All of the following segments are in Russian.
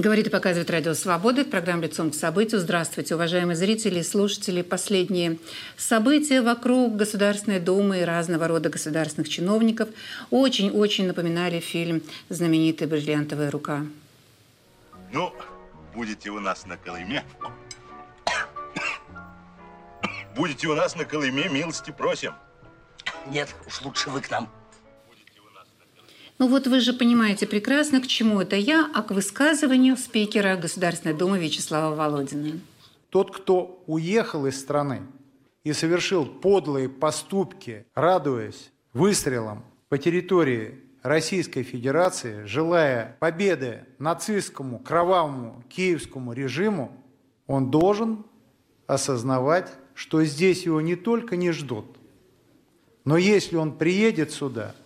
Говорит и показывает Радио Свобода. Программа «Лицом к событию». Здравствуйте, уважаемые зрители и слушатели. Последние события вокруг Государственной Думы и разного рода государственных чиновников очень-очень напоминали фильм знаменитый «Бриллиантовая рука». Ну, будете у нас на Колыме. Будете у нас на Колыме, милости просим. Нет, уж лучше вы к нам. Ну вот вы же понимаете прекрасно, к чему это я, а к высказыванию спикера Государственной Думы Вячеслава Володина. Тот, кто уехал из страны и совершил подлые поступки, радуясь выстрелам по территории Российской Федерации, желая победы нацистскому, кровавому, киевскому режиму, он должен осознавать, что здесь его не только не ждут, но если он приедет сюда,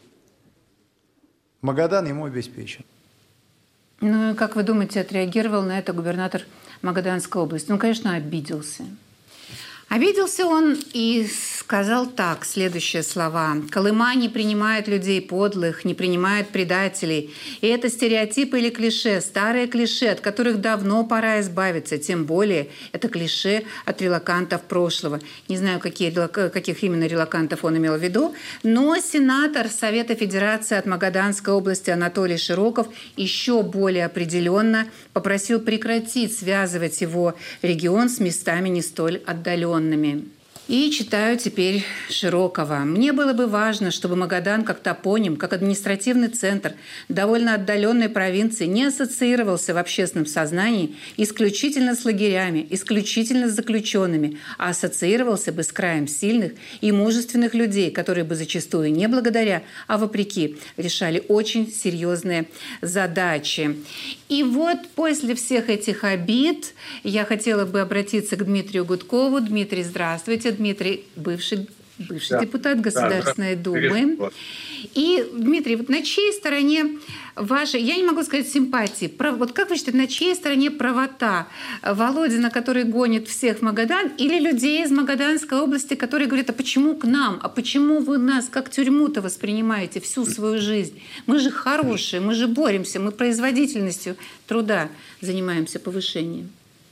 Магадан ему обеспечен. Ну и как вы думаете, отреагировал на это губернатор Магаданской области? Ну, конечно, обиделся. Обиделся он и сказал так, следующие слова. «Колыма не принимает людей подлых, не принимает предателей. И это стереотипы или клише, старые клише, от которых давно пора избавиться. Тем более это клише от релокантов прошлого». Не знаю, каких именно релокантов он имел в виду, но сенатор Совета Федерации от Магаданской области Анатолий Широков еще более определенно попросил прекратить связывать его регион с местами не столь отдаленными. И читаю теперь Широкова. «Мне было бы важно, чтобы Магадан как топоним, как административный центр довольно отдаленной провинции не ассоциировался в общественном сознании исключительно с лагерями, исключительно с заключенными, а ассоциировался бы с краем сильных и мужественных людей, которые бы зачастую не благодаря, а вопреки решали очень серьезные задачи». И вот после всех этих обид я хотела бы обратиться к Дмитрию Гудкову. Дмитрий, здравствуйте. Дмитрий, бывший депутат Государственной Думы. И, Дмитрий, вот на чьей стороне ваша, я не могу сказать симпатии, вот как вы считаете, на чьей стороне правота? Володина, который гонит всех в Магадан, или людей из Магаданской области, которые говорят, а почему к нам? А почему вы нас как тюрьму-то воспринимаете всю свою жизнь? Мы же хорошие, мы же боремся, мы производительностью труда занимаемся повышением.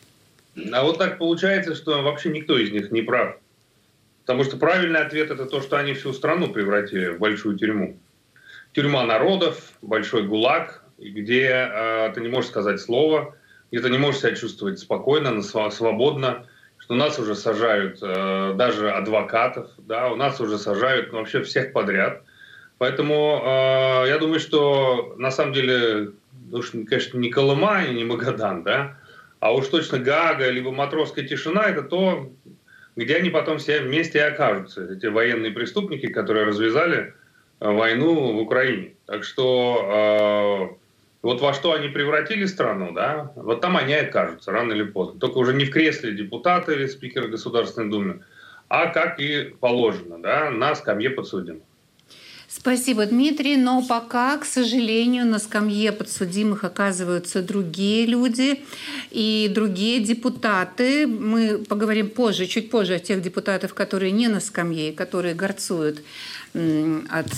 А вот так получается, что вообще никто из них не прав. Потому что правильный ответ – это то, что они всю страну превратили в большую тюрьму. Тюрьма народов, большой ГУЛАГ, где ты не можешь сказать слово, где ты не можешь себя чувствовать спокойно, свободно, что нас уже сажают даже адвокатов, да, у нас уже сажают вообще всех подряд. Поэтому я думаю, что на самом деле, конечно, не Колыма и не Магадан, да, а уж точно Гаага либо Матросская тишина – это то, где они потом все вместе и окажутся, эти военные преступники, которые развязали войну в Украине. Так что вот во что они превратили страну, да, вот там они и окажутся, рано или поздно. Только уже не в кресле депутата или спикера Государственной Думы, а, как и положено, да, на скамье подсудимых. Спасибо, Дмитрий. Но пока, к сожалению, на скамье подсудимых оказываются другие люди и другие депутаты. Мы поговорим позже, чуть позже о тех депутатах, которые не на скамье, которые горцуют от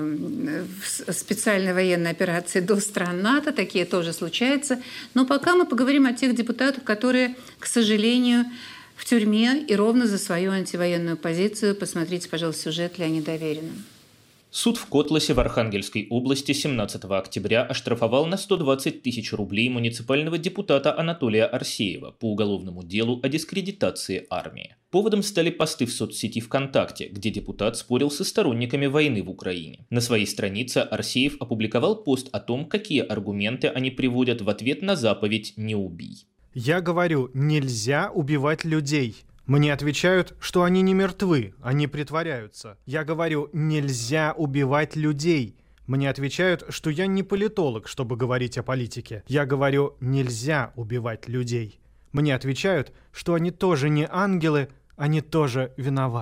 специальной военной операции до стран НАТО. Такие тоже случаются. Но пока мы поговорим о тех депутатах, которые, к сожалению, в тюрьме и ровно за свою антивоенную позицию. Посмотрите, пожалуйста, сюжет Леонида Аверина. Суд в Котласе в Архангельской области 17 октября оштрафовал на 120 тысяч рублей муниципального депутата Анатолия Арсеева по уголовному делу о дискредитации армии. Поводом стали посты в соцсети ВКонтакте, где депутат спорил со сторонниками войны в Украине. На своей странице Арсеев опубликовал пост о том, какие аргументы они приводят в ответ на заповедь «Не убий». «Я говорю, нельзя убивать людей». Мне отвечают, что они не мертвы, они притворяются. Я говорю, нельзя убивать людей. Мне отвечают, что я не политолог, чтобы говорить о политике. Я говорю, нельзя убивать людей. Мне отвечают, что они тоже не ангелы, они тоже виноваты.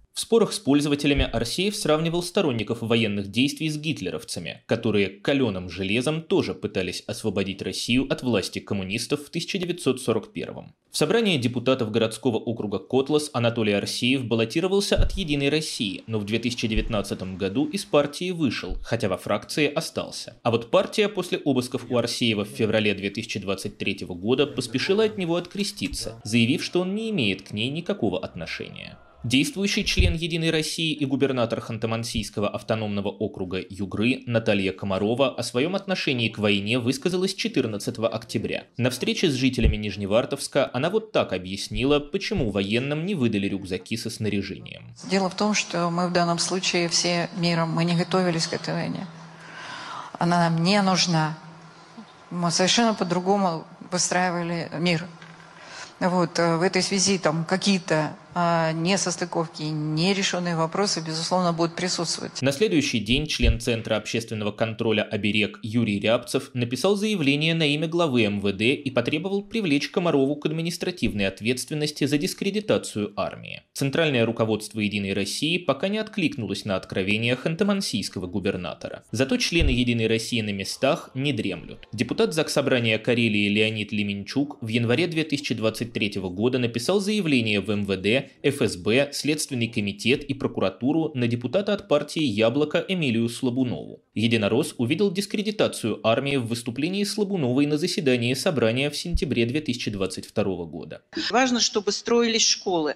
В спорах с пользователями Арсеев сравнивал сторонников военных действий с гитлеровцами, которые каленым железом тоже пытались освободить Россию от власти коммунистов в 1941-м. В собрании депутатов городского округа Котлас Анатолий Арсеев баллотировался от «Единой России», но в 2019 году из партии вышел, хотя во фракции остался. А вот партия после обысков у Арсеева в феврале 2023 года поспешила от него откреститься, заявив, что он не имеет к ней никакого отношения. Действующий член «Единой России» и губернатор Ханты-Мансийского автономного округа Югры Наталья Комарова о своем отношении к войне высказалась 14 октября. На встрече с жителями Нижневартовска она вот так объяснила, почему военным не выдали рюкзаки со снаряжением. Дело в том, что мы в данном случае все миром, мы не готовились к этой войне. Она нам не нужна. Мы совершенно по-другому выстраивали мир. Вот, в этой связи там какие-то несостыковки, нерешенные вопросы, безусловно, будут присутствовать. На следующий день член Центра общественного контроля «Оберег» Юрий Рябцев написал заявление на имя главы МВД и потребовал привлечь Комарову к административной ответственности за дискредитацию армии. Центральное руководство «Единой России» пока не откликнулось на откровения ханты-мансийского губернатора. Зато члены «Единой России» на местах не дремлют. Депутат Заксобрания Карелии Леонид Леменчук в январе 2023 года написал заявление в МВД, ФСБ, Следственный комитет и прокуратуру на депутата от партии «Яблоко» Эмилию Слабунову. Единорос увидел дискредитацию армии в выступлении Слабуновой на заседании собрания в сентябре 2022 года. Важно, чтобы строились школы.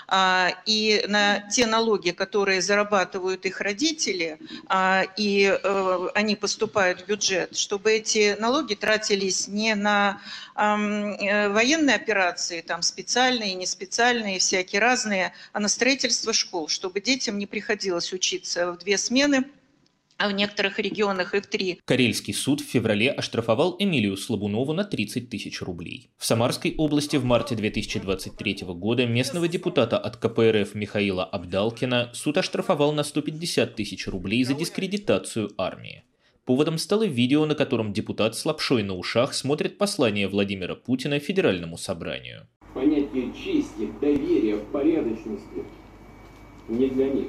И на те налоги, которые зарабатывают их родители, и они поступают в бюджет, чтобы эти налоги тратились не на военные операции, там специальные, не специальные, всякие разные, а на строительство школ, чтобы детям не приходилось учиться в 2 смены, а в некоторых регионах и в 3. Карельский суд в феврале оштрафовал Эмилию Слабунову на 30 тысяч рублей. В Самарской области в марте 2023 года местного депутата от КПРФ Михаила Абдалкина суд оштрафовал на 150 тысяч рублей за дискредитацию армии. Поводом стало видео, на котором депутат с лапшой на ушах смотрит послание Владимира Путина Федеральному собранию. Понятие чести, доверия, порядочности не для них.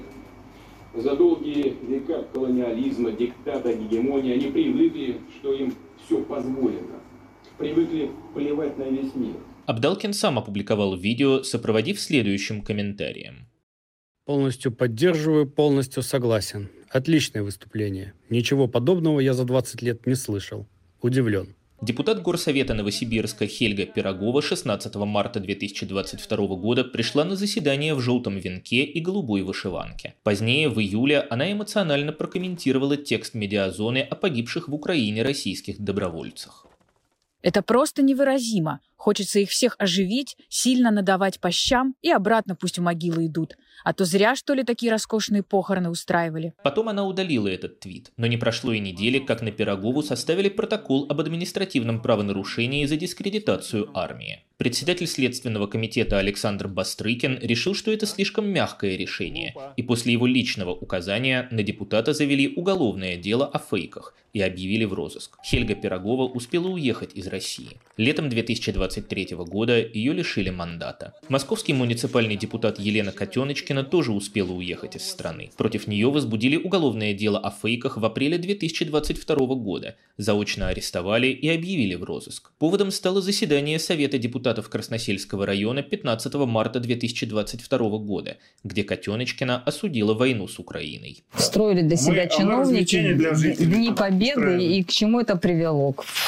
За долгие века колониализма, диктата, гегемонии они привыкли, что им все позволено. Привыкли плевать на весь мир. Абдалкин сам опубликовал видео, сопроводив следующим комментарием. Полностью поддерживаю, полностью согласен. Отличное выступление. Ничего подобного я за 20 лет не слышал. Удивлен. Депутат Горсовета Новосибирска Хельга Пирогова 16 марта 2022 года пришла на заседание в желтом венке и голубой вышиванке. Позднее, в июле, она эмоционально прокомментировала текст медиазоны о погибших в Украине российских добровольцах. Это просто невыразимо. Хочется их всех оживить, сильно надавать по щам и обратно пусть в могилы идут. А то зря, что ли, такие роскошные похороны устраивали. Потом она удалила этот твит, но не прошло и недели, как на Пирогову составили протокол об административном правонарушении за дискредитацию армии. Председатель Следственного комитета Александр Бастрыкин решил, что это слишком мягкое решение, и после его личного указания на депутата завели уголовное дело о фейках и объявили в розыск. Хельга Пирогова успела уехать из России. Летом 2023 года ее лишили мандата. Московский муниципальный депутат Елена Котеночкина тоже успела уехать из страны. Против нее возбудили уголовное дело о фейках в апреле 2022 года, заочно арестовали и объявили в розыск. Поводом стало заседание Совета депутатов Красносельского района 15 марта 2022 года, где Котеночкина осудила войну с Украиной. Строили для себя чиновники Дни Победы, и к чему это привело?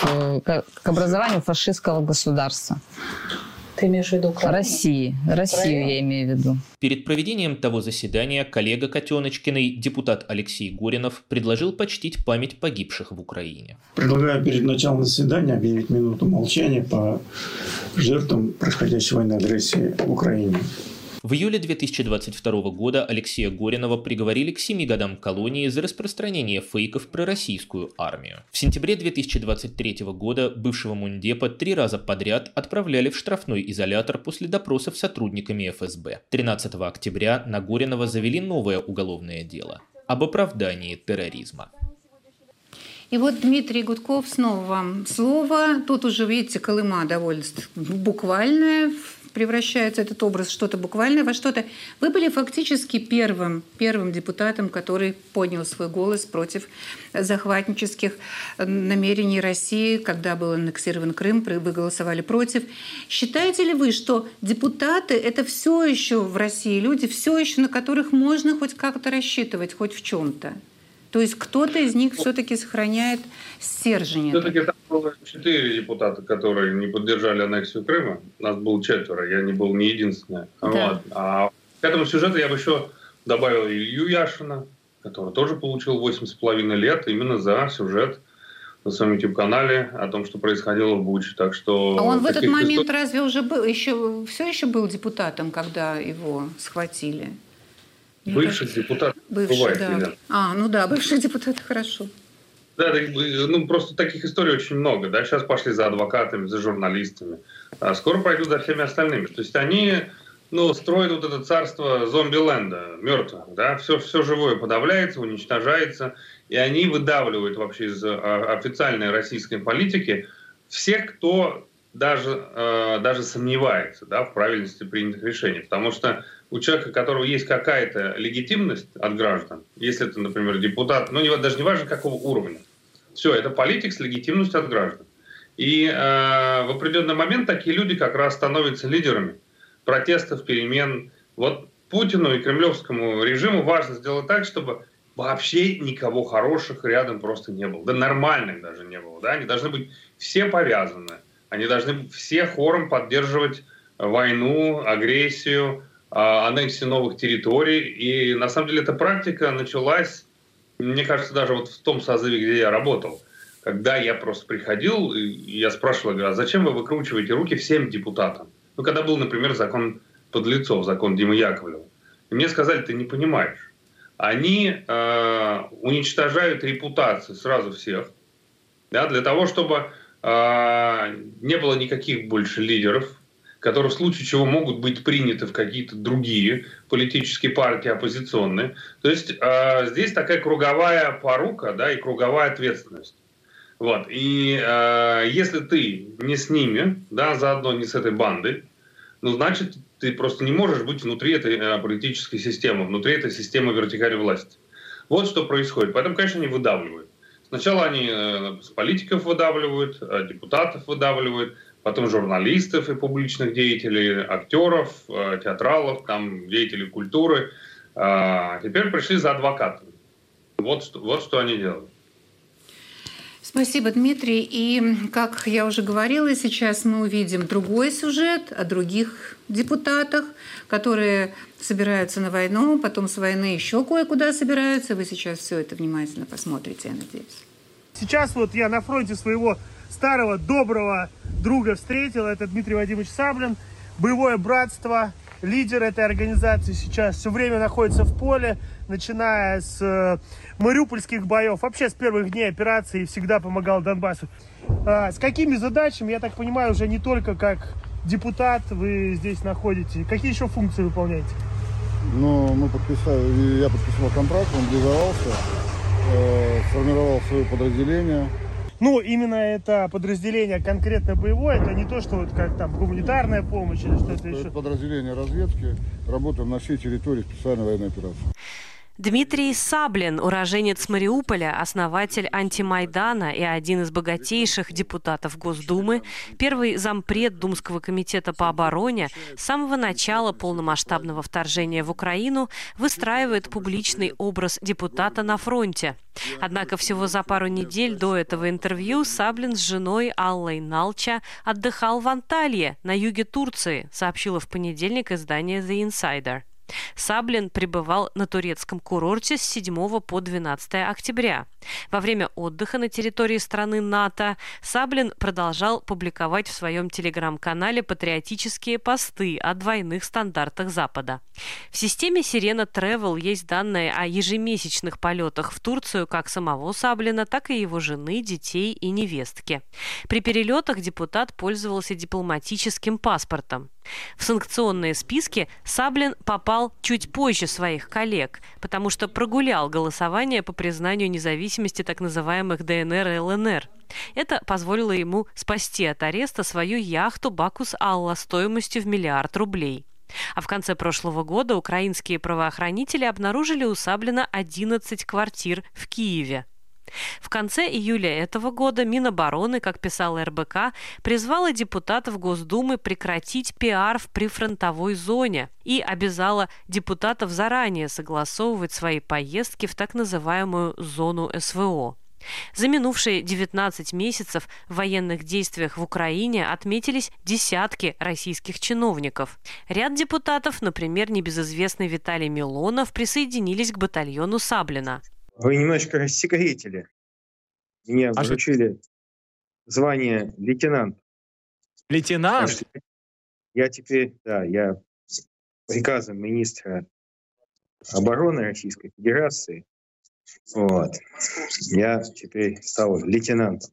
К образованию фашистского государства. Ты имеешь в виду Россию я имею в виду. Перед проведением того заседания коллега Котеночкиной, депутат Алексей Горинов, предложил почтить память погибших в Украине. Предлагаю перед началом заседания объявить минуту молчания по жертвам происходящей военной агрессии в Украине. В июле 2022 года Алексея Горинова приговорили к 7 годам колонии за распространение фейков про российскую армию. В сентябре 2023 года бывшего мундепа 3 раза подряд отправляли в штрафной изолятор после допросов сотрудниками ФСБ. 13 октября на Горинова завели новое уголовное дело об оправдании терроризма. И вот, Дмитрий Гудков, снова вам слово. Тут уже, видите, Колыма довольно буквальная. превращается этот образ что-то буквальное во что-то. Вы были фактически первым депутатом, который поднял свой голос против захватнических намерений России, когда был аннексирован Крым, вы голосовали против. Считаете ли вы, что депутаты – это все еще в России люди, все еще на которых можно хоть как-то рассчитывать, хоть в чем-то? То есть кто-то из них все-таки сохраняет стержень. Все-таки там было 4 депутата, которые не поддержали аннексию Крыма. Нас было 4, я не был не единственный. Да. Вот. А к этому сюжету я бы еще добавил Илью Яшина, который тоже получил 8,5 лет именно за сюжет на своем YouTube-канале о том, что происходило в Буче. Так что а он в этот момент разве уже был, все еще был депутатом, когда его схватили? Бывших депутатов бывает, да. Ну да, бывших депутатов хорошо. Да, просто таких историй очень много. Да? Сейчас пошли за адвокатами, за журналистами. А скоро пойдут за всеми остальными. То есть они строят вот это царство зомби-ленда, мертвых. Да? Все живое подавляется, уничтожается. И они выдавливают вообще из официальной российской политики всех, кто даже сомневается, да, в правильности принятых решений. Потому что у человека, у которого есть какая-то легитимность от граждан, если это, например, депутат, даже не важно какого уровня, все, это политик с легитимностью от граждан. И в определенный момент такие люди как раз становятся лидерами протестов, перемен. Вот Путину и кремлевскому режиму важно сделать так, чтобы вообще никого хороших рядом просто не было. Да нормальных даже не было. Да? Они должны быть все повязаны. Они должны все хором поддерживать войну, агрессию, аннексию новых территорий. И на самом деле эта практика началась, мне кажется, даже вот в том созыве, где я работал. Когда я просто приходил, и я спрашивал, говорю, а зачем вы выкручиваете руки всем депутатам? Когда был, например, закон подлецов, закон Димы Яковлева. И мне сказали, ты не понимаешь. Они уничтожают репутацию сразу всех, да, для того, чтобы не было никаких больше лидеров, которые в случае чего могут быть приняты в какие-то другие политические партии оппозиционные. То есть здесь такая круговая порука, да, и круговая ответственность. Вот. И если ты не с ними, да, заодно не с этой бандой, значит, ты просто не можешь быть внутри этой политической системы, внутри этой системы вертикали власти. Вот что происходит. Поэтому, конечно, они выдавливают. Сначала они с политиков выдавливают, депутатов выдавливают, потом журналистов и публичных деятелей, актеров, театралов, деятелей культуры. Теперь пришли за адвокатами. Вот что они делают. Спасибо, Дмитрий. И, как я уже говорила, сейчас мы увидим другой сюжет о других депутатах, которые собираются на войну, потом с войны еще кое-куда собираются. Вы сейчас все это внимательно посмотрите, я надеюсь. Сейчас вот я на фронте своего старого доброго друга встретил. Это Дмитрий Вадимович Саблин, боевое братство, лидер этой организации сейчас все время находится в поле, начиная с мариупольских боев, вообще с первых дней операции всегда помогал Донбассу. С какими задачами, я так понимаю, уже не только как депутат вы здесь находите, какие еще функции выполняете? Я подписал контракт, мобилизовался, сформировал свое подразделение. Именно это подразделение конкретно боевое, это не то, что вот как там гуманитарная помощь или что-то еще. Это подразделение разведки, работаем на всей территории специальной военной операции. Дмитрий Саблин, уроженец Мариуполя, основатель антимайдана и один из богатейших депутатов Госдумы, первый зампред Думского комитета по обороне, с самого начала полномасштабного вторжения в Украину выстраивает публичный образ депутата на фронте. Однако всего за пару недель до этого интервью Саблин с женой Аллой Налча отдыхал в Анталье, на юге Турции, сообщило в понедельник издание The Insider. Саблин пребывал на турецком курорте с 7 по 12 октября. Во время отдыха на территории страны НАТО Саблин продолжал публиковать в своем телеграм-канале патриотические посты о двойных стандартах Запада. В системе Сирена Travel есть данные о ежемесячных полетах в Турцию как самого Саблина, так и его жены, детей и невестки. При перелетах депутат пользовался дипломатическим паспортом. В санкционные списки Саблин попал чуть позже своих коллег, потому что прогулял голосование по признанию независимости так называемых ДНР и ЛНР. Это позволило ему спасти от ареста свою яхту «Бакус Алла» стоимостью в $1 миллиард. А в конце прошлого года украинские правоохранители обнаружили у Саблина 11 квартир в Киеве. В конце июля этого года Минобороны, как писал РБК, призвала депутатов Госдумы прекратить пиар в прифронтовой зоне и обязала депутатов заранее согласовывать свои поездки в так называемую зону СВО. За минувшие 19 месяцев в военных действиях в Украине отметились десятки российских чиновников. Ряд депутатов, например, небезызвестный Виталий Милонов, присоединились к батальону Саблина. Вы немножечко рассекретили. Мне вручили звание лейтенант. Лейтенант? Я теперь, я приказом министра обороны Российской Федерации, я теперь стал лейтенантом.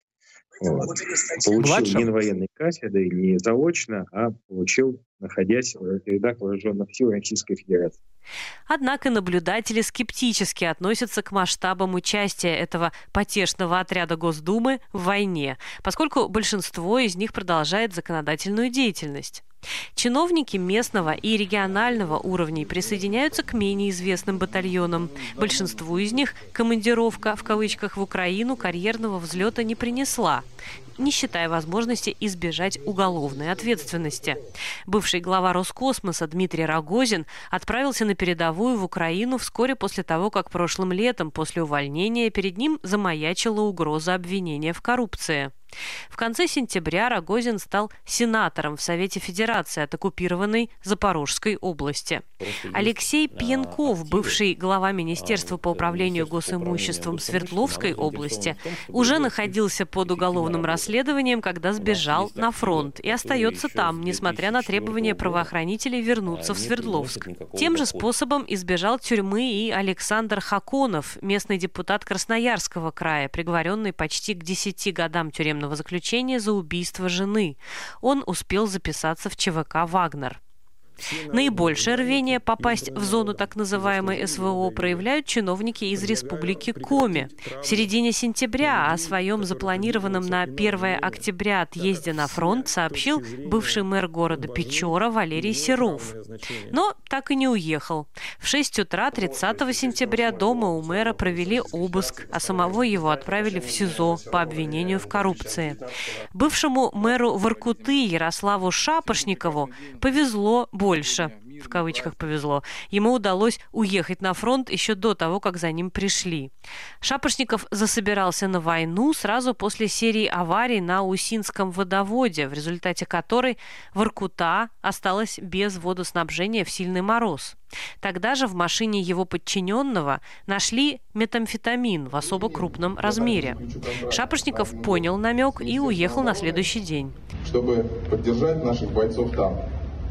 Получил не на военной кафедре, не заочно, а получил, находясь в рядах вооруженных сил Российской Федерации. Однако наблюдатели скептически относятся к масштабам участия этого потешного отряда Госдумы в войне, поскольку большинство из них продолжает законодательную деятельность. Чиновники местного и регионального уровней присоединяются к менее известным батальонам. Большинству из них командировка, в кавычках, в Украину карьерного взлета не принесла, не считая возможности избежать уголовной ответственности. Бывший глава Роскосмоса Дмитрий Рогозин отправился на передовую в Украину вскоре после того, как прошлым летом после увольнения перед ним замаячила угроза обвинения в коррупции. В конце сентября Рогозин стал сенатором в Совете Федерации от оккупированной Запорожской области. Алексей Пьянков, бывший глава Министерства по управлению госимуществом Свердловской области, уже находился под уголовным расследованием, когда сбежал на фронт и остается там, несмотря на требования правоохранителей вернуться в Свердловск. Тем же способом избежал тюрьмы и Александр Хаконов, местный депутат Красноярского края, приговоренный почти к 10 годам тюремного заключения за убийство жены. Он успел записаться в ЧВК «Вагнер». Наибольшее рвение попасть в зону так называемой СВО проявляют чиновники из республики Коми. В середине сентября о своем запланированном на 1 октября отъезде на фронт сообщил бывший мэр города Печора Валерий Серов. Но так и не уехал. В 6 утра 30 сентября дома у мэра провели обыск, а самого его отправили в СИЗО по обвинению в коррупции. Бывшему мэру Воркуты Ярославу Шапошникову повезло больше, в кавычках повезло. Ему удалось уехать на фронт еще до того, как за ним пришли. Шапошников засобирался на войну сразу после серии аварий на Усинском водоводе, в результате которой Воркута осталась без водоснабжения в сильный мороз. Тогда же в машине его подчиненного нашли метамфетамин в особо крупном размере. Шапошников понял намек и уехал на следующий день. Чтобы поддержать наших бойцов там.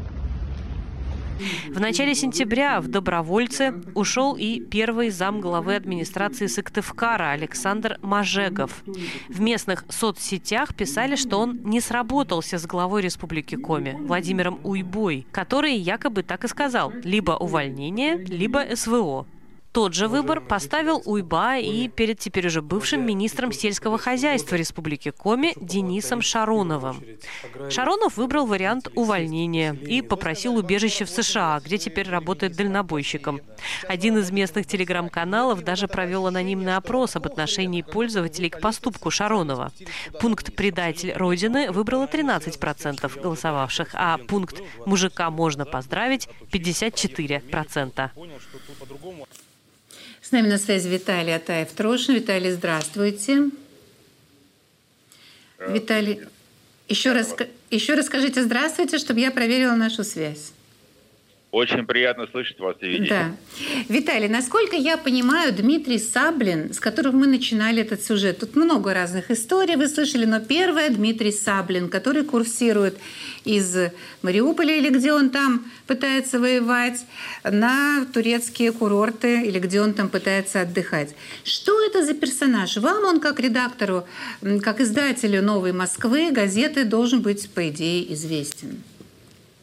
В начале сентября в добровольцы ушел и первый замглавы администрации Сыктывкара Александр Мажегов. В местных соцсетях писали, что он не сработался с главой Республики Коми Владимиром Уйбой, который якобы так и сказал: либо увольнение, либо СВО. Тот же выбор поставил Уйба и перед теперь уже бывшим министром сельского хозяйства Республики Коми Денисом Шароновым. Шаронов выбрал вариант увольнения и попросил убежище в США, где теперь работает дальнобойщиком. Один из местных телеграм-каналов даже провел анонимный опрос об отношении пользователей к поступку Шаронова. Пункт «Предатель Родины» выбрало 13% голосовавших, а пункт «Мужика можно поздравить» – 54%. С нами на связи Виталий Атаев-Трошин. Виталий, здравствуйте. Виталий, еще раз скажите «здравствуйте», чтобы я проверила нашу связь. Очень приятно слышать вас и видеть. Да. Виталий, насколько я понимаю, Дмитрий Саблин, с которого мы начинали этот сюжет, тут много разных историй вы слышали, но первая — Дмитрий Саблин, который курсирует из Мариуполя, или где он там пытается воевать, на турецкие курорты, или где он там пытается отдыхать. Что это за персонаж? Вам он, как редактору, как издателю «Новой Москвы» газеты, должен быть, по идее, известен.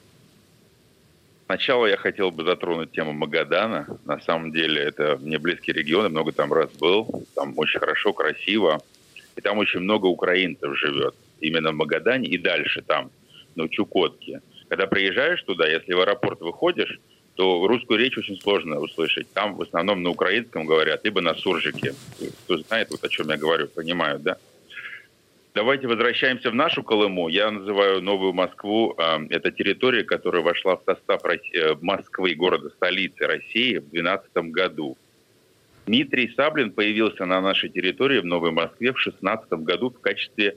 Сначала я хотел бы затронуть тему Магадана. На самом деле это мне близкий регион, я много там раз был. Там очень хорошо, красиво. И там очень много украинцев живет. Именно в Магадане и дальше там, на Чукотке. Когда приезжаешь туда, если в аэропорт выходишь, то русскую речь очень сложно услышать. Там в основном на украинском говорят, либо на суржике. Кто знает, вот о чем я говорю, понимают, да? Давайте возвращаемся в нашу Колыму. Я называю Новую Москву. Это территория, которая вошла в состав Москвы, города-столицы России, в 2012 году. Дмитрий Саблин появился на нашей территории в Новой Москве в 2016 году в качестве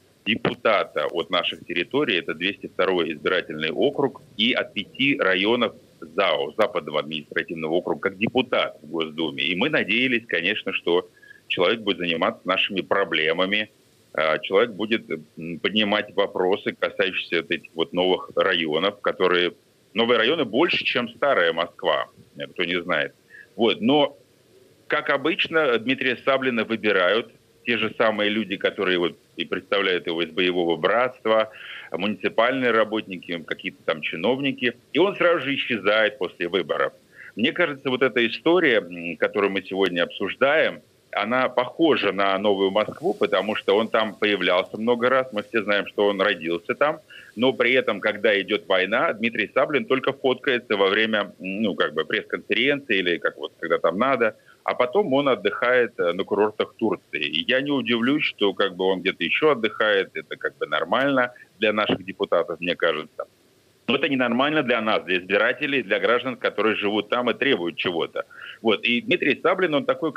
депутата от наших территорий. Это 202-й избирательный округ и от 5 районов ЗАО, Западного административного округа, как депутат в Госдуме. И мы надеялись, конечно, что человек будет заниматься нашими проблемами, человек будет поднимать вопросы, касающиеся вот этих вот новых районов, которые... Новые районы больше, чем старая Москва, кто не знает. Вот. Но, как обычно, Дмитрия Саблина выбирают те же самые люди, которые вот и представляют его из боевого братства, муниципальные работники, какие-то там чиновники, и он сразу же исчезает после выборов. Мне кажется, вот эта история, которую мы сегодня обсуждаем, она похожа на Новую Москву, потому что он там появлялся много раз, мы все знаем, что он родился там, но при этом, когда идет война, Дмитрий Саблин только фоткается во время, пресс-конференции или как вот, когда там надо, а потом он отдыхает на курортах Турции. И я не удивлюсь, что он где-то еще отдыхает, это нормально для наших депутатов, мне кажется. Но это ненормально для нас, для избирателей, для граждан, которые живут там и требуют чего-то. Вот. И Дмитрий Саблин, он такой,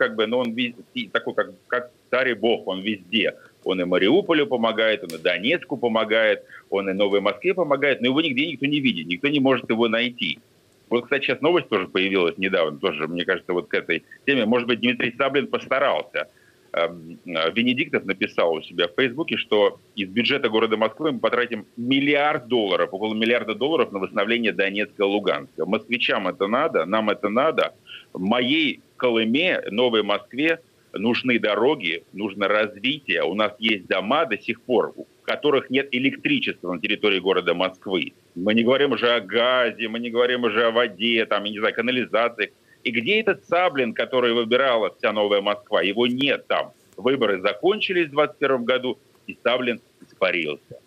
такой как царь и бог, он везде. Он и Мариуполю помогает, он и Донецку помогает, он и Новой Москве помогает, но его нигде никто не видит, никто не может его найти. Вот, кстати, сейчас новость тоже появилась недавно, тоже, мне кажется, вот к этой теме. Может быть, Дмитрий Саблин постарался. Венедиктов написал у себя в Фейсбуке, что из бюджета города Москвы мы потратим $1 миллиард, около $1 миллиарда на восстановление Донецка и Луганска. Москвичам это надо, нам это надо. В моей Колыме, Новой Москве нужны дороги, нужно развитие. У нас есть дома до сих пор, в которых нет электричества на территории города Москвы. Мы не говорим уже о газе, мы не говорим уже о воде, канализации. И где этот Саблин, который выбирала вся Новая Москва? Его нет там. Выборы закончились в 2021 году, и Саблин испарился.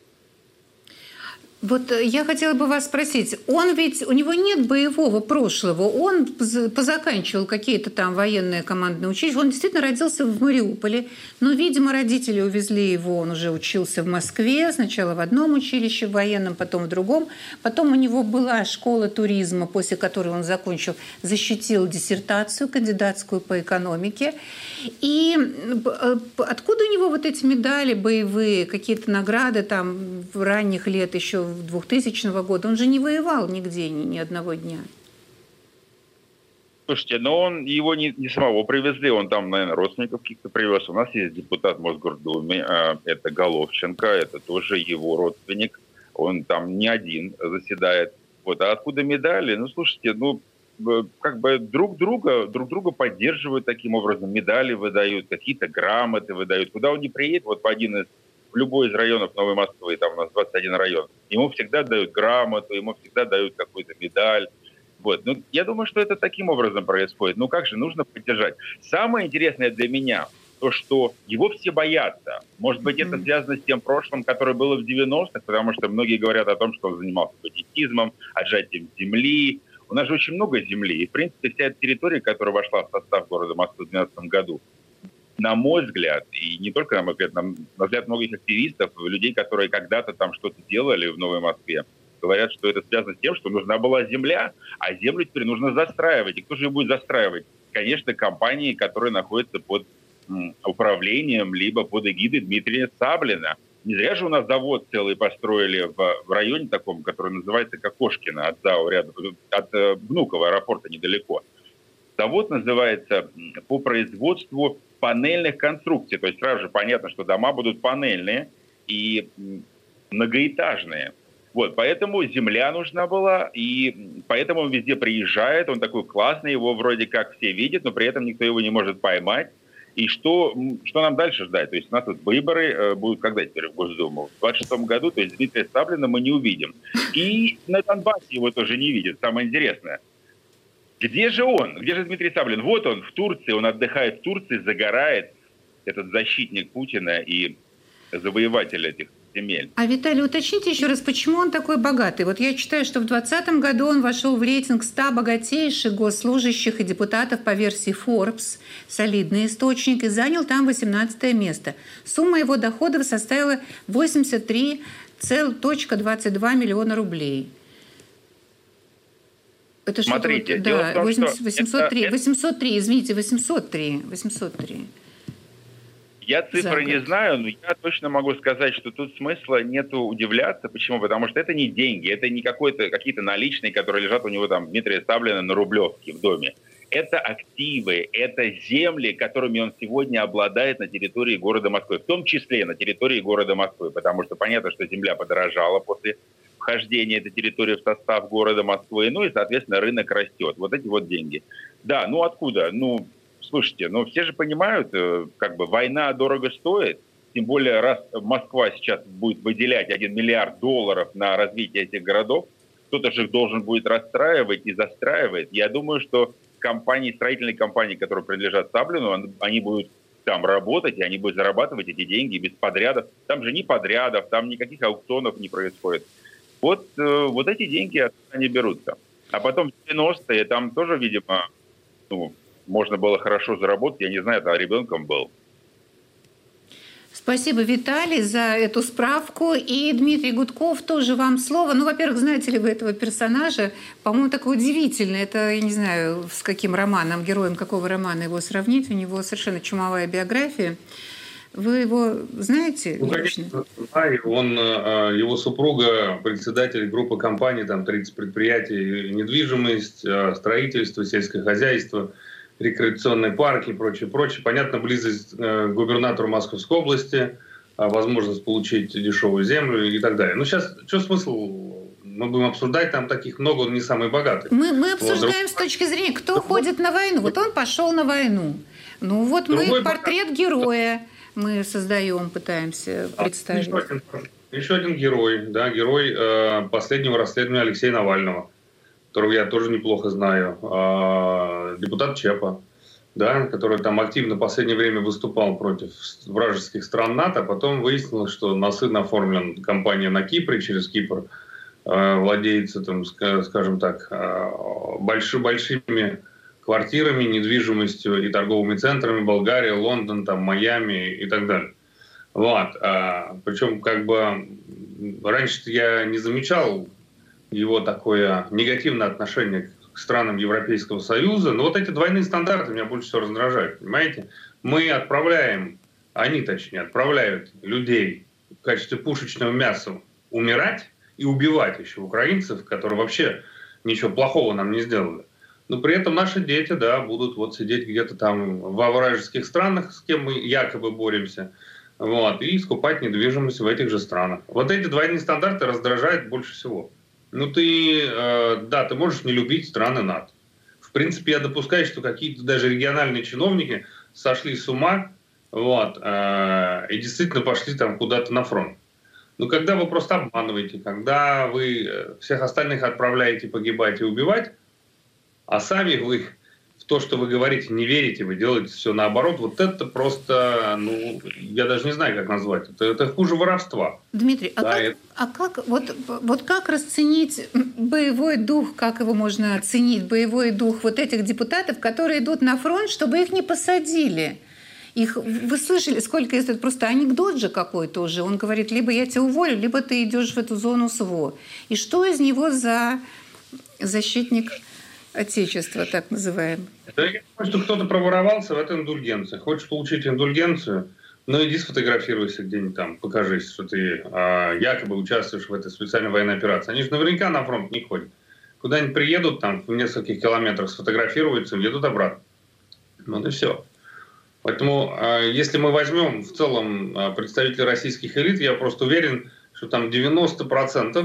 Вот я хотела бы вас спросить, у него нет боевого прошлого, он позаканчивал какие-то там военные командные училища, он действительно родился в Мариуполе, но, видимо, родители увезли его, он уже учился в Москве, сначала в одном училище в военном, потом в другом, потом у него была школа туризма, после которой он защитил диссертацию кандидатскую по экономике, и откуда у него вот эти медали боевые, какие-то награды там в ранних лет еще 2000 года. Он же не воевал нигде ни одного дня. Слушайте, но его не самого привезли, он там, наверное, родственников каких-то привез. У нас есть депутат Мосгордумы, это Головченко, это тоже его родственник. Он там не один заседает. Вот. А откуда медали? Ну, слушайте, друг друга поддерживают таким образом, медали выдают, какие-то грамоты выдают. Куда он не приедет, вот в любой из районов Новой Москвы, там у нас 21 район, ему всегда дают грамоту, ему всегда дают какую-то медаль. Вот. Я думаю, что это таким образом происходит. Как же, нужно поддержать. Самое интересное для меня, то, что его все боятся. Может быть, это связано с тем прошлым, которое было в 90-х, потому что многие говорят о том, что он занимался бандитизмом, отжатием земли. У нас же очень много земли. И, в принципе, вся эта территория, которая вошла в состав города Москвы в 2012 году, на мой взгляд, и не только на мой взгляд, на взгляд многих активистов, людей, которые когда-то там что-то делали в Новой Москве, говорят, что это связано с тем, что нужна была земля, а землю теперь нужно застраивать. И кто же ее будет застраивать? Конечно, компании, которые находятся под управлением либо под эгидой Дмитрия Саблина. Не зря же у нас завод целый построили в районе таком, который называется Кокошкино, от ЗАО, рядом, от Внуково аэропорта недалеко. Завод называется по производству панельных конструкций. То есть сразу же понятно, что дома будут панельные и многоэтажные. Вот, поэтому земля нужна была, и поэтому он везде приезжает, он такой классный, его вроде как все видят, но при этом никто его не может поймать. И что нам дальше ждать? То есть у нас тут выборы будут когда теперь в Госдуму? В 2026 году, то есть Дмитрия Саблина мы не увидим. И на Донбассе его тоже не видят, самое интересное. Где же он? Где же Дмитрий Саблин? Вот он в Турции, он отдыхает в Турции, загорает, этот защитник Путина и завоеватель этих земель. А, Виталий, уточните еще раз, почему он такой богатый? Вот я читаю, что в 2020 году он вошел в рейтинг 100 богатейших госслужащих и депутатов по версии Forbes, солидный источник, и занял там 18 место. Сумма его доходов составила 83,22 миллиона рублей. Это смотрите, что-то, да, 803, извините, 803. Я цифры не знаю, но я точно могу сказать, что тут смысла нету удивляться. Почему? Потому что это не деньги, это не какие-то наличные, которые лежат у него там Дмитрия Саблина на Рублевке в доме. Это активы, это земли, которыми он сегодня обладает на территории города Москвы, в том числе на территории города Москвы, потому что понятно, что земля подорожала после вхождения этой территории в состав города Москвы, ну и, соответственно, рынок растет. Вот эти вот деньги. Да, ну откуда? Ну, слушайте, ну все же понимают, как бы война дорого стоит, тем более раз Москва сейчас будет выделять $1 миллиард на развитие этих городов, кто-то же их должен будет расстраивать и застраивать. Я думаю, что строительные компании, которые принадлежат Саблину, они будут там работать, и они будут зарабатывать эти деньги без подрядов. Там же ни подрядов, там никаких аукционов не происходит. Вот эти деньги откуда они берутся. А потом в 90-е там тоже, видимо, можно было хорошо заработать. Я не знаю, это ребенком был. Спасибо, Виталий, за эту справку. И, Дмитрий Гудков, тоже вам слово. Ну, во-первых, знаете ли вы этого персонажа? По-моему, такой удивительный. Это, я не знаю, с каким романом, героем какого романа его сравнить. У него совершенно чумовая биография. Вы его знаете? Ну, конечно, знаю. Его супруга, председатель группы компаний, там 30 предприятий, недвижимость, строительство, сельское хозяйство, рекреационные парки и прочее. Понятно, близость к губернатору Московской области, возможность получить дешевую землю и так далее. Ну, сейчас, что смысл? Мы будем обсуждать, там таких много, он не самый богатый. Мы обсуждаем с точки зрения, кто ходит на войну. Вот он пошел на войну. Ну, вот мы портрет героя мы создаем, пытаемся представить. Еще один герой, да, герой последнего расследования Алексея Навального, которого я тоже неплохо знаю, депутат ЧЕПа, да, который там активно в последнее время выступал против вражеских стран НАТО, а потом выяснилось, что на сына оформлен компания на Кипре, через Кипр владеется, там, скажем так, большими квартирами, недвижимостью и торговыми центрами, Болгария, Лондон, там, Майами и так далее. Вот. Причем, как бы, раньше я не замечал его такое негативное отношение к странам Европейского Союза, но вот эти двойные стандарты меня больше всего раздражают, понимаете? Мы отправляем, они точнее, отправляют людей в качестве пушечного мяса умирать и убивать еще украинцев, которые вообще ничего плохого нам не сделали. Но при этом наши дети, да, будут вот сидеть где-то там во вражеских странах, с кем мы якобы боремся, вот, и скупать недвижимость в этих же странах. Вот эти двойные стандарты раздражают больше всего. Ну, ты можешь не любить страны НАТО. В принципе, я допускаю, что какие-то даже региональные чиновники сошли с ума, вот, и действительно пошли там куда-то на фронт. Но когда вы просто обманываете, когда вы всех остальных отправляете погибать и убивать, а сами вы в то, что вы говорите, не верите, вы делаете все наоборот, вот это просто, ну, я даже не знаю, как назвать, это хуже воровства. Дмитрий, как расценить боевой дух, как его можно оценить, боевой дух вот этих депутатов, которые идут на фронт, чтобы их не посадили? Вы слышали, сколько есть, это просто анекдот же какой-то уже. Он говорит, либо я тебя уволю, либо ты идешь в эту зону СВО. И что из него за защитник Отечества, так называемый? Да, я думаю, что кто-то проворовался в этой индульгенции. Хочешь получить индульгенцию, ну иди сфотографируйся где-нибудь там, покажись, что ты якобы участвуешь в этой специальной военной операции. Они же наверняка на фронт не ходят. Куда-нибудь приедут, там в нескольких километрах сфотографируются, едут обратно. Вот и все. Поэтому, если мы возьмем в целом представителей российских элит, я просто уверен, что там 90%,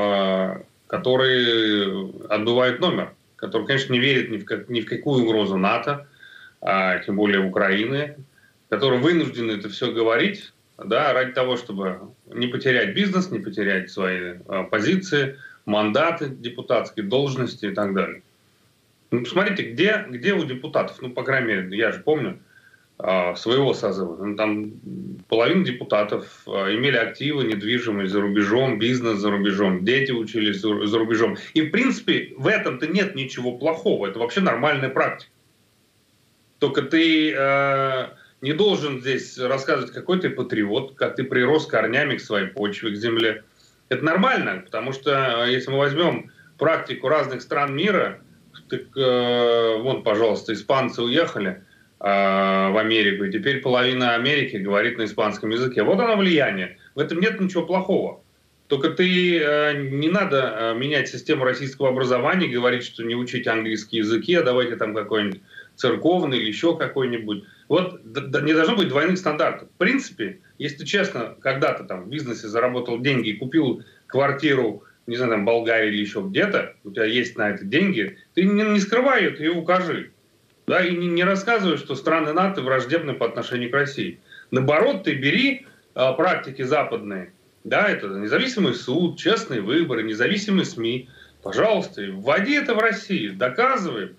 которые отбывают номер, которые, конечно, не верят ни в какую угрозу НАТО, тем более Украины, которые вынуждены это все говорить, да, ради того, чтобы не потерять бизнес, не потерять свои позиции, мандаты депутатские, должности и так далее. Ну, посмотрите, где у депутатов, ну, по крайней мере, я же помню своего созыва, ну, там половина депутатов имели активы, недвижимость за рубежом, бизнес за рубежом, дети учились за рубежом. И, в принципе, в этом-то нет ничего плохого, это вообще нормальная практика. Только ты не должен здесь рассказывать, какой ты патриот, как ты прирос корнями к своей почве, к земле. Это нормально, потому что если мы возьмем практику разных стран мира, так вон, пожалуйста, испанцы уехали в Америку, и теперь половина Америки говорит на испанском языке. Вот оно влияние. В этом нет ничего плохого. Только не надо менять систему российского образования, говорить, что не учите английские языки, а давайте там какой-нибудь церковный или еще какой-нибудь. Вот не должно быть двойных стандартов. В принципе, если ты честно когда-то там в бизнесе заработал деньги и купил квартиру, не знаю, там в Болгарии или еще где-то, у тебя есть на это деньги, ты не скрывай это и укажи. Да, и не рассказывай, что страны НАТО враждебны по отношению к России. Наоборот, ты бери практики западные, да, это независимый суд, честные выборы, независимые СМИ. Пожалуйста, вводи это в Россию, доказывай,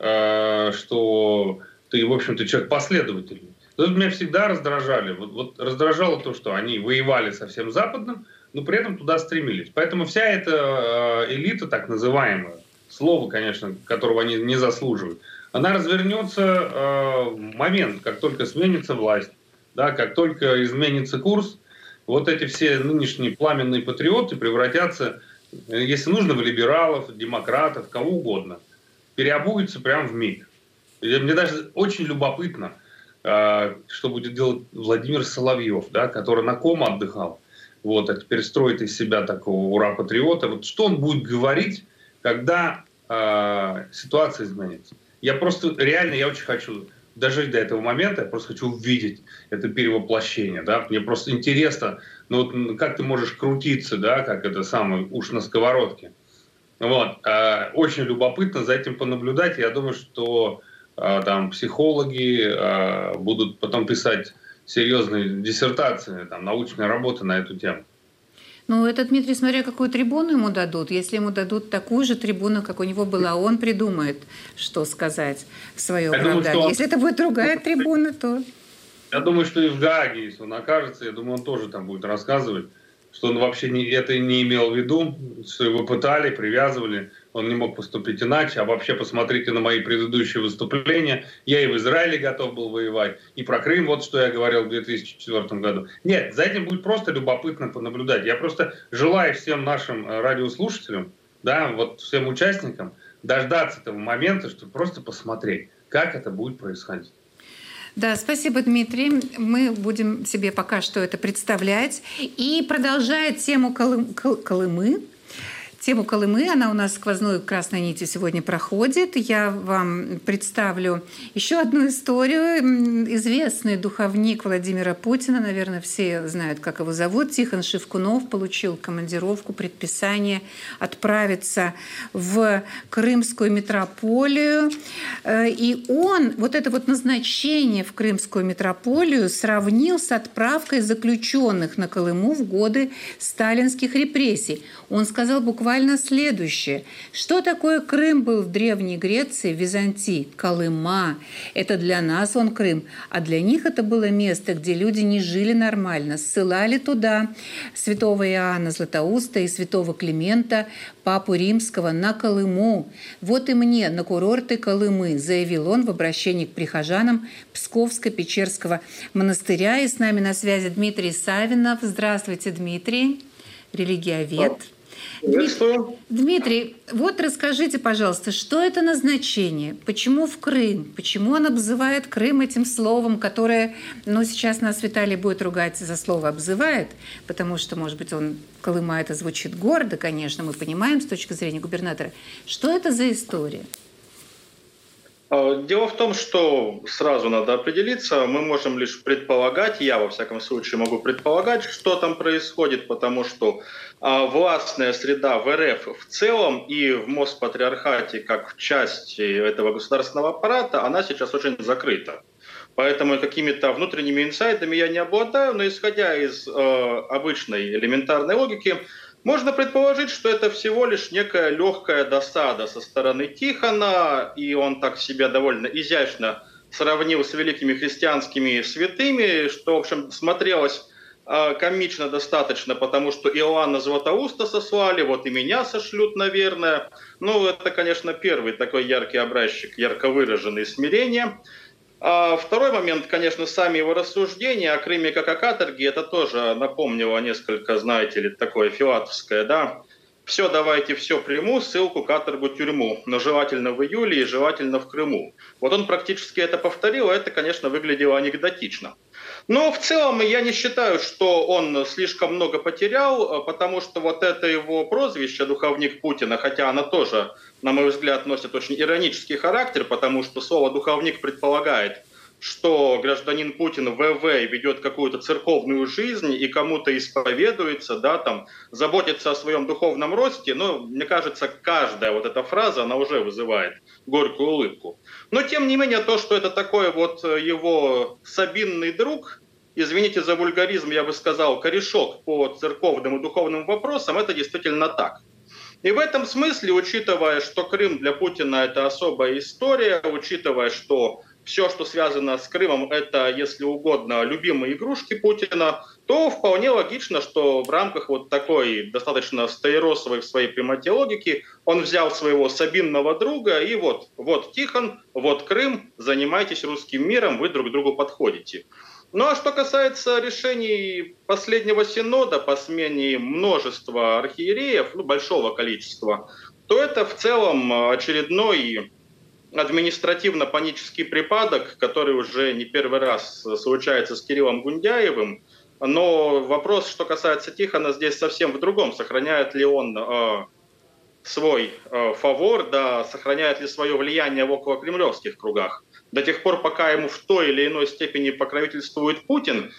что ты, в общем-то, человек последовательный. Тут меня всегда раздражали. Вот раздражало то, что они воевали со всем Западным, но при этом туда стремились. Поэтому вся эта элита, так называемая, слово, конечно, которого они не заслуживают, она развернется в момент, как только сменится власть, да, как только изменится курс, вот эти все нынешние пламенные патриоты превратятся, если нужно, в либералов, демократов, кого угодно. Переобуются прямо в миг. Мне даже очень любопытно, что будет делать Владимир Соловьев, да, который на ком отдыхал, вот, а теперь строит из себя такого ура-патриота. Вот что он будет говорить, когда ситуация изменится? Я просто реально, я очень хочу дожить до этого момента, я просто хочу увидеть это перевоплощение, да, мне просто интересно, ну вот как ты можешь крутиться, да, как это самое, уж на сковородке. Вот, очень любопытно за этим понаблюдать, я думаю, что там психологи будут потом писать серьезные диссертации, там, научные работы на эту тему. Ну, это, Дмитрий, смотря какую трибуну ему дадут. Если ему дадут такую же трибуну, как у него была, он придумает, что сказать в свое оправдание. Если это будет другая трибуна, то... Я думаю, что и в Гааге, если он окажется, я думаю, он тоже там будет рассказывать, что он вообще это не имел в виду, что его пытали, привязывали, он не мог поступить иначе. А вообще посмотрите на мои предыдущие выступления. Я и в Израиле готов был воевать, и про Крым, вот что я говорил в 2004 году. Нет, за этим будет просто любопытно понаблюдать. Я просто желаю всем нашим радиослушателям, да, вот всем участникам дождаться этого момента, чтобы просто посмотреть, как это будет происходить. Да, спасибо, Дмитрий. Мы будем себе пока что это представлять. И продолжая тему Колымы. Тему Колымы, она у нас сквозной красной нитью сегодня проходит. Я вам представлю еще одну историю. Известный духовник Владимира Путина, наверное, все знают, как его зовут, Тихон Шевкунов, получил командировку, предписание отправиться в Крымскую митрополию. И он вот это вот назначение в Крымскую митрополию сравнил с отправкой заключенных на Колыму в годы сталинских репрессий. Он сказал буквально следующее. Что такое Крым был в Древней Греции, в Византии? Колыма. Это для нас он Крым. А для них это было место, где люди не жили нормально. Ссылали туда святого Иоанна Златоуста и святого Климента, папу римского, на Колыму. Вот и мне на курорты Колымы, заявил он в обращении к прихожанам Псковско-Печерского монастыря. И с нами на связи Дмитрий Савинов. Здравствуйте, Дмитрий, религиовед. Дмитрий, вот расскажите, пожалуйста, что это назначение? Почему в Крым? Почему он обзывает Крым этим словом, которое, ну, сейчас нас Виталий будет ругать за слово «обзывает», потому что, может быть, Колыма это звучит гордо, конечно, мы понимаем с точки зрения губернатора. Что это за история? Дело в том, что сразу надо определиться, мы можем лишь предполагать, я во всяком случае могу предполагать, что там происходит, потому что властная среда в РФ в целом и в Моспатриархате как в части этого государственного аппарата, она сейчас очень закрыта. Поэтому какими-то внутренними инсайдами я не обладаю, но исходя из обычной элементарной логики, можно предположить, что это всего лишь некая легкая досада со стороны Тихона, и он так себя довольно изящно сравнил с великими христианскими святыми, что, в общем, смотрелось комично достаточно, потому что Иоанна Златоуста сослали, вот и меня сошлют, наверное. Ну, это, конечно, первый такой яркий образчик, ярко выраженное смирение. А второй момент, конечно, сами его рассуждения о Крыме как о каторге, это тоже напомнило несколько, знаете ли, такое филатовское, да. Все, давайте все приму, ссылку, каторгу, тюрьму, но желательно в июле и желательно в Крыму. Вот он практически это повторил, а это, конечно, выглядело анекдотично. Но в целом я не считаю, что он слишком много потерял, потому что вот это его прозвище «Духовник Путина», хотя оно тоже, на мой взгляд, носит очень иронический характер, потому что слово «духовник» предполагает, что гражданин Путин ВВ ведет какую-то церковную жизнь и кому-то исповедуется, да, там, заботится о своем духовном росте, но мне кажется, каждая вот эта фраза, она уже вызывает горькую улыбку. Но тем не менее, то, что это такой вот его сабинный друг, извините за вульгаризм, я бы сказал, корешок по церковным и духовным вопросам, это действительно так. И в этом смысле, учитывая, что Крым для Путина это особая история, учитывая, что все, что связано с Крымом, это, если угодно, любимые игрушки Путина, то вполне логично, что в рамках вот такой достаточно стаиросовой в своей прямоте логики он взял своего сабинного друга и вот Тихон, вот Крым, занимайтесь русским миром, вы друг другу подходите. Ну а что касается решений последнего синода по смене множества архиереев, большого количества, то это в целом очередной административно-панический припадок, который уже не первый раз случается с Кириллом Гундяевым. Но вопрос, что касается Тихона, здесь совсем в другом. Сохраняет ли он свой фавор, да, сохраняет ли свое влияние в околокремлевских кругах. До тех пор, пока ему в той или иной степени покровительствует Путин,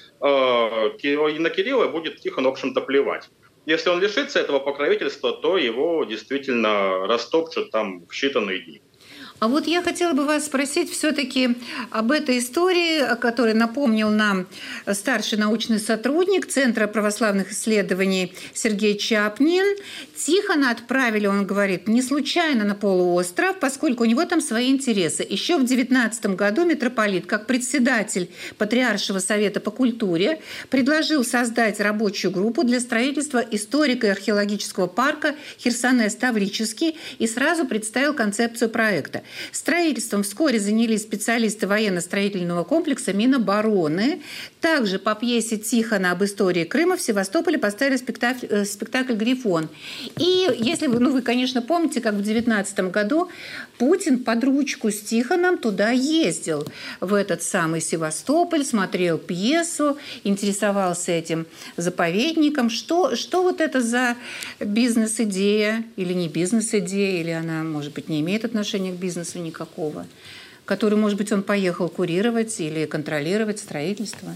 и на Кирилла будет Тихон, в общем-то, плевать. Если он лишится этого покровительства, то его действительно растопчут там в считанные дни. А вот я хотела бы вас спросить все-таки об этой истории, о которой напомнил нам старший научный сотрудник Центра православных исследований Сергей Чапнин. Тихона отправили, он говорит, не случайно на полуостров, поскольку у него там свои интересы. Еще в 19 году митрополит, как председатель Патриаршего совета по культуре, предложил создать рабочую группу для строительства историко-археологического парка Херсонес-Таврический и сразу представил концепцию проекта. Строительством вскоре занялись специалисты военно-строительного комплекса Минобороны. Также по пьесе Тихона об истории Крыма в Севастополе поставили спектакль «Грифон». И если вы, конечно, помните, как в 2019 году Путин под ручку с Тихоном туда ездил, в этот самый Севастополь, смотрел пьесу, интересовался этим заповедником. Что вот это за бизнес-идея или не бизнес-идея, или она, может быть, не имеет отношения к бизнесу никакого, который, может быть, он поехал курировать или контролировать строительство?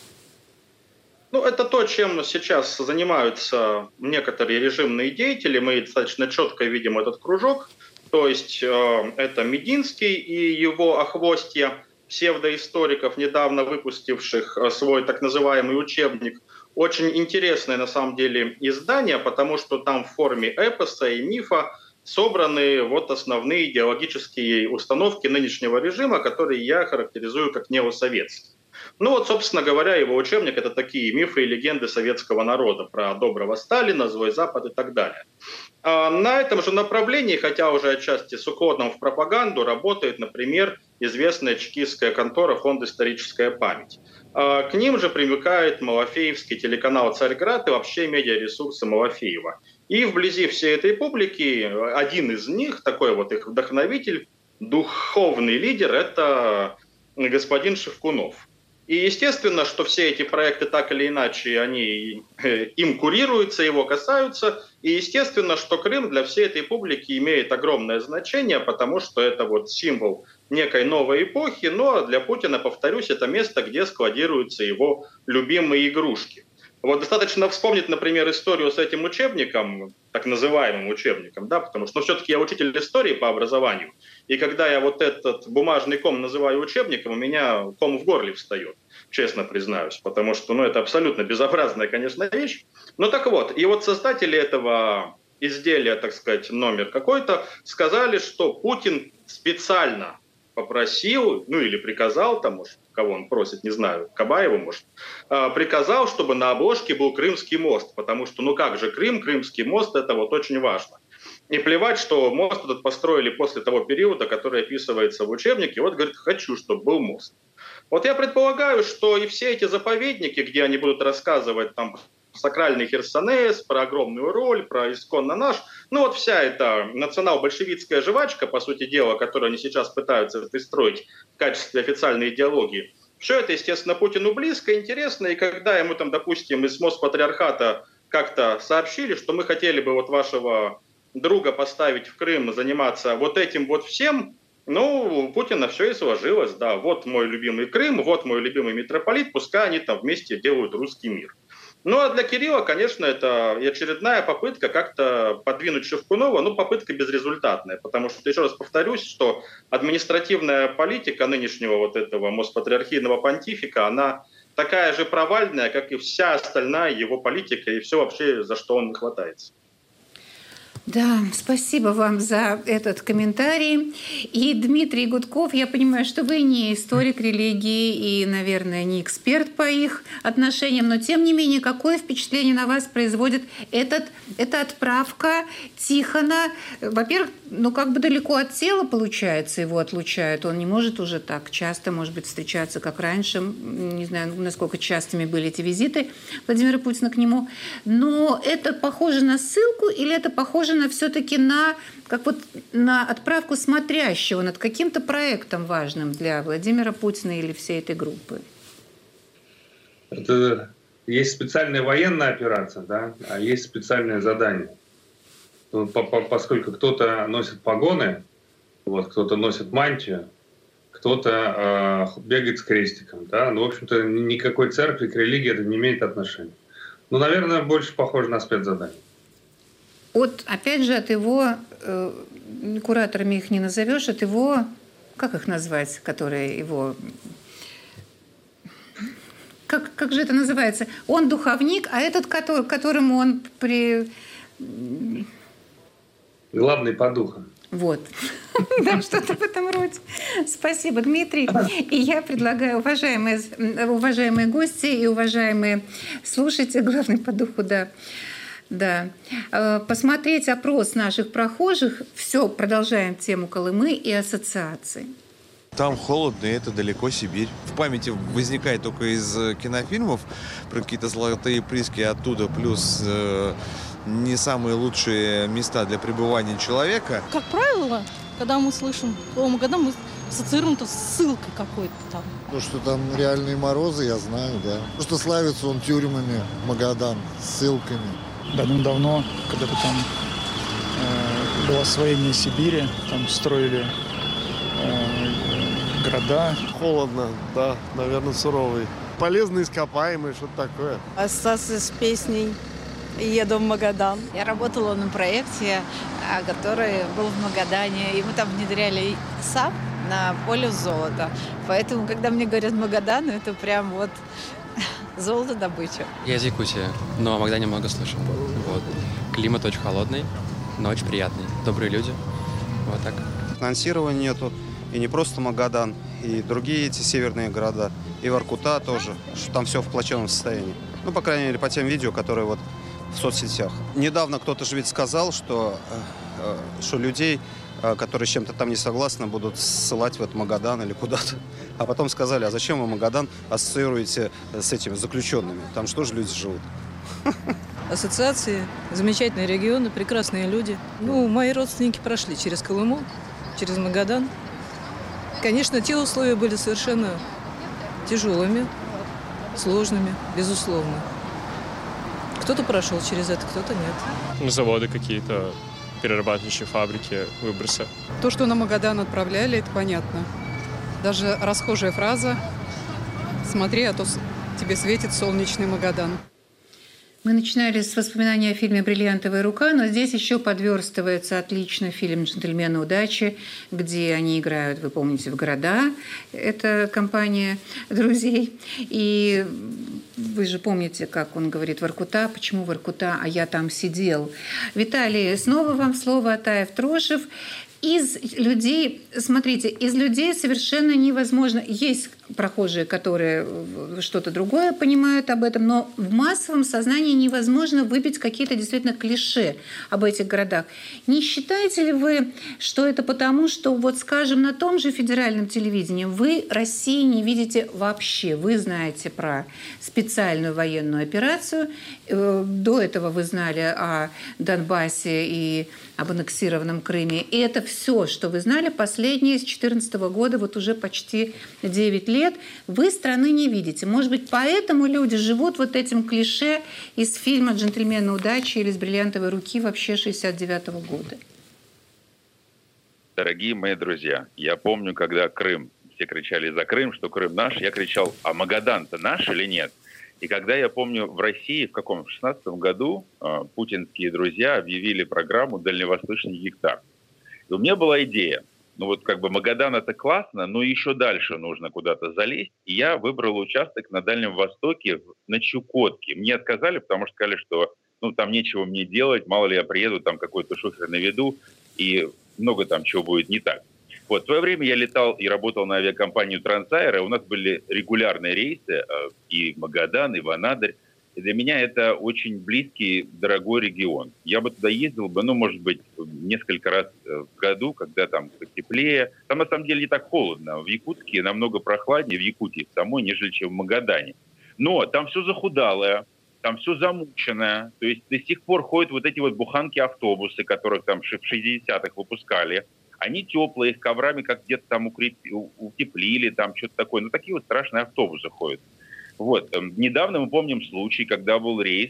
Это то, чем сейчас занимаются некоторые режимные деятели. Мы достаточно четко видим этот кружок. То есть это Мединский и его охвостья псевдоисториков, недавно выпустивших свой так называемый учебник. Очень интересное на самом деле издание, потому что там в форме эпоса и мифа собраны вот основные идеологические установки нынешнего режима, которые я характеризую как неосоветские. Собственно говоря, его учебник – это такие мифы и легенды советского народа про доброго Сталина, злой Запад и так далее. На этом же направлении, хотя уже отчасти с уклоном в пропаганду, работает, например, известная чекистская контора «Фонд «Историческая память». К ним же примыкает малафеевский телеканал «Царьград» и вообще медиаресурсы Малафеева. И вблизи всей этой публики один из них, такой вот их вдохновитель, духовный лидер – это господин Шевкунов. И естественно, что все эти проекты так или иначе, они им курируются, его касаются. И естественно, что Крым для всей этой публики имеет огромное значение, потому что это вот символ некой новой эпохи. Но для Путина, повторюсь, это место, где складируются его любимые игрушки. Вот достаточно вспомнить, например, историю с этим учебником. так называемым учебникам, да, потому что все-таки я учитель истории по образованию, и когда я вот этот бумажный ком называю учебником, у меня ком в горле встает, честно признаюсь, потому что, это абсолютно безобразная, конечно, вещь. Ну так вот, и вот создатели этого изделия, так сказать, номер какой-то, сказали, что Путин специально попросил, или приказал, там, может, кого он просит, не знаю, Кабаева, может, приказал, чтобы на обложке был Крымский мост, потому что, как же Крым, Крымский мост, это вот очень важно. И плевать, что мост этот построили после того периода, который описывается в учебнике, вот, говорит, хочу, чтобы был мост. Вот я предполагаю, что и все эти заповедники, где они будут рассказывать там сакральный Херсонес, про огромную роль, про исконно наш. Вот вся эта национал-большевистская жвачка, по сути дела, которую они сейчас пытаются пристроить в качестве официальной идеологии. Все это, естественно, Путину близко, интересно. И когда ему там, допустим, из Моспатриархата как-то сообщили, что мы хотели бы вот вашего друга поставить в Крым, заниматься вот этим вот всем, у Путина все и сложилось. Да, вот мой любимый Крым, вот мой любимый митрополит, пускай они там вместе делают русский мир. А для Кирилла, конечно, это очередная попытка как-то подвинуть Шевкунова, попытка безрезультатная, потому что, еще раз повторюсь, что административная политика нынешнего вот этого Моспатриархийного понтифика, она такая же провальная, как и вся остальная его политика и все вообще, за что он не хватается. Да, спасибо вам за этот комментарий. И Дмитрий Гудков, я понимаю, что вы не историк религии и, наверное, не эксперт по их отношениям, но тем не менее, какое впечатление на вас производит эта отправка Тихона? Во-первых, далеко от тела, получается, его отлучают. Он не может уже так часто, может быть, встречаться, как раньше. Не знаю, насколько частыми были эти визиты Владимира Путина к нему. Но это похоже на ссылку или это похоже все-таки на отправку смотрящего над каким-то проектом важным для Владимира Путина или всей этой группы? Это есть специальная военная операция, да, а есть специальное задание. Поскольку кто-то носит погоны, кто-то носит мантию, кто-то бегает с крестиком, да, в общем-то, никакой церкви к религии это не имеет отношения. Наверное, больше похоже на спецзадание. Опять же, от его, кураторами их не назовешь, от его, как их назвать, которые его... Как же это называется? Он духовник, а этот, которому он главный по духам. Вот. Да, что-то в этом роде. Спасибо, Дмитрий. И я предлагаю, уважаемые гости и уважаемые слушатели, главный по духу, да, посмотреть опрос наших прохожих. Все, продолжаем тему Колымы и ассоциаций. Там холодно, и это далеко Сибирь. В памяти возникает только из кинофильмов про какие-то золотые прииски оттуда, плюс не самые лучшие места для пребывания человека. Как правило, когда мы слышим слово Магадан, мы ассоциируем это с ссылкой какой-то там. То, что там реальные морозы, я знаю, да. То, что славится он тюрьмами, Магадан, ссылками. Давным-давно, когда-то там было освоение Сибири, там строили города. Холодно, да, наверное, суровый. Полезные ископаемые, что-то такое. Ассоциация с песней «Еду в Магадан». Я работала на проекте, который был в Магадане, и мы там внедряли САП на поле золота. Поэтому, когда мне говорят Магадан, это прям золотодобыча. Я из Якутии, но о Магадане много слышал. Климат очень холодный, но очень приятный. Добрые люди. Вот так. Финансирования нету. И не просто Магадан, и другие эти северные города. И Воркута тоже, что там все в плачевном состоянии. По крайней мере, по тем видео, которые в соцсетях. Недавно кто-то же ведь сказал, что людей, которые с чем-то там не согласны, будут ссылать в этот Магадан или куда-то. А потом сказали, а зачем вы Магадан ассоциируете с этими заключенными? Там что же люди живут? Ассоциации, замечательные регионы, прекрасные люди. Мои родственники прошли через Колыму, через Магадан. Конечно, те условия были совершенно тяжелыми, сложными, безусловно. Кто-то прошел через это, кто-то нет. Заводы какие-то, перерабатывающие фабрики, выбросы. То, что на Магадан отправляли, это понятно. Даже расхожая фраза «смотри, а то тебе светит солнечный Магадан». Мы начинали с воспоминания о фильме «Бриллиантовая рука», но здесь еще подверстывается отлично фильм «Джентльмены удачи», где они играют, вы помните, в города. Это компания друзей. И вы же помните, как он говорит «Воркута». Почему «Воркута», а я там сидел? Виталий, снова вам слово Атаев, Трошев. Из людей, смотрите, из людей совершенно невозможно. Есть прохожие, которые что-то другое понимают об этом, но в массовом сознании невозможно выбить какие-то действительно клише об этих городах. Не считаете ли вы, что это потому, что, вот скажем, на том же федеральном телевидении вы России не видите вообще? Вы знаете про специальную военную операцию, до этого вы знали о Донбассе и об аннексированном Крыме. И это все, что вы знали последние с 2014 года, вот уже почти 9 лет, вы страны не видите. Может быть, поэтому люди живут вот этим клише из фильма «Джентльмены удачи» или из «Бриллиантовой руки» вообще 1969 года. Дорогие мои друзья, я помню, когда Крым, все кричали за Крым, что Крым наш, я кричал, а Магадан-то наш или нет? И когда, я помню, в России в 2016 году путинские друзья объявили программу «Дальневосточный гектар». И у меня была идея, ну вот как бы Магадан это классно, но еще дальше нужно куда-то залезть. И я выбрал участок на Дальнем Востоке, на Чукотке. Мне отказали, потому что сказали, что ну, там нечего мне делать, мало ли я приеду, там какой-то шухер наведу, и много там чего будет не так. Вот, в свое время я летал и работал на авиакомпанию «Трансаэро», у нас были регулярные рейсы и в Магадан, и в Анадырь. И для меня это очень близкий, дорогой регион. Я бы туда ездил бы, ну, может быть, несколько раз в году, когда там теплее. Там, на самом деле, не так холодно. В Якутске намного прохладнее, в Якутии самой, нежели чем в Магадане. Но там все захудалое, там все замученное. То есть до сих пор ходят вот эти вот буханки-автобусы, которых там в 60-х выпускали. Они теплые, их коврами как где-то там утеплили, там что-то такое. Ну, такие вот страшные автобусы ходят. Вот. Недавно мы помним случай, когда был рейс